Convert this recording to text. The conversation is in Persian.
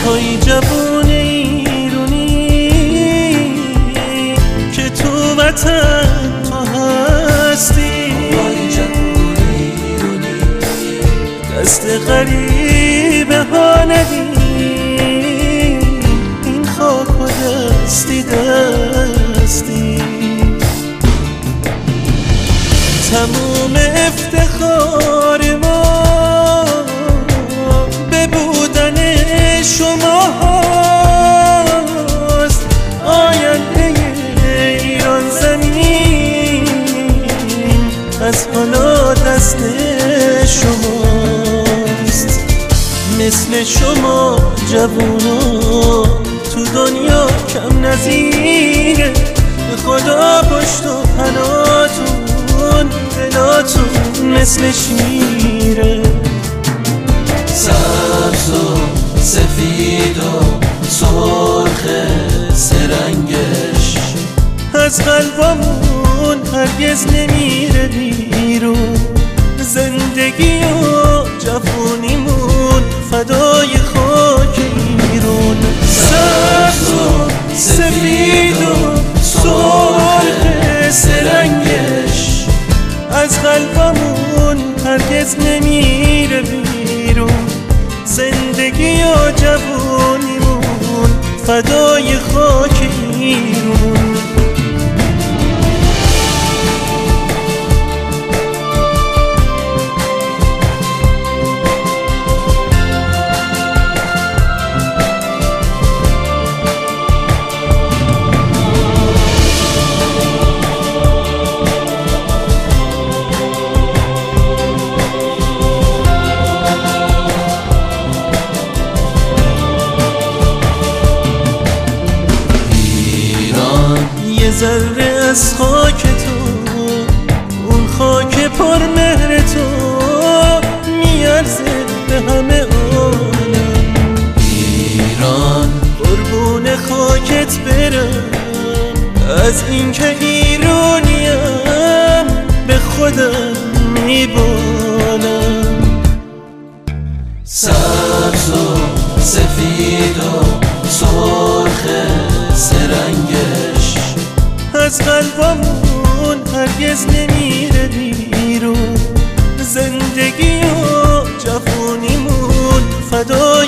توی جوون ایرونی که تو وطن تو هستی، توی جوون ایرونی دست غریبه ها ندی، این خاک و دستی دستی. تموم افتخار ما به بودن شما هاست، آینده ایران زمین از حالا دست شماست. مثل شما جوونا تو دنیا کم نظیره، خدا پشت و پناهتون دلاتون مثل شیره. سبز و سفید و سرخ سرنگش از قلبمون هرگز نمیره بیرون، زندگی و جوونیمون فدای خاک ایرون. سبز و سفید و سرخ سرنگش از قلبمون هرگز نمیره بیرون، زندگی و جوونیمون فدای خاک ایرون. یه ذره از خاک تو، اون خاک پر مهر تو میارزه به همه عالم. ایران قربون خاکت برم، از اینکه ایرانیم به خودم میبالم. سبز و سفید و سرخ سرنگش از قلبمون هرگز نمیره بیرون، زندگی و جوونیمون فدای